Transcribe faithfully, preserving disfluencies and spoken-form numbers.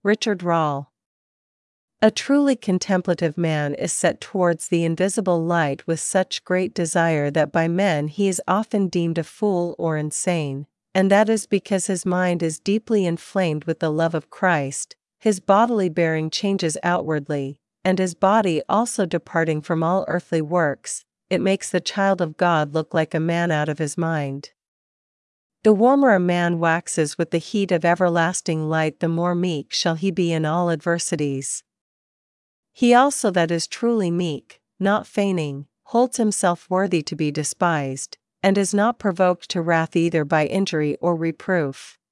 Richard Rahl. A truly contemplative man is set towards the invisible light with such great desire that by men he is often deemed a fool or insane, and that is because his mind is deeply inflamed with the love of Christ, his bodily bearing changes outwardly, and his body also departing from all earthly works. It makes the child of God look like a man out of his mind. The warmer a man waxes with the heat of everlasting light, the more meek shall he be in all adversities. He also that is truly meek, not feigning, holds himself worthy to be despised, and is not provoked to wrath either by injury or reproof.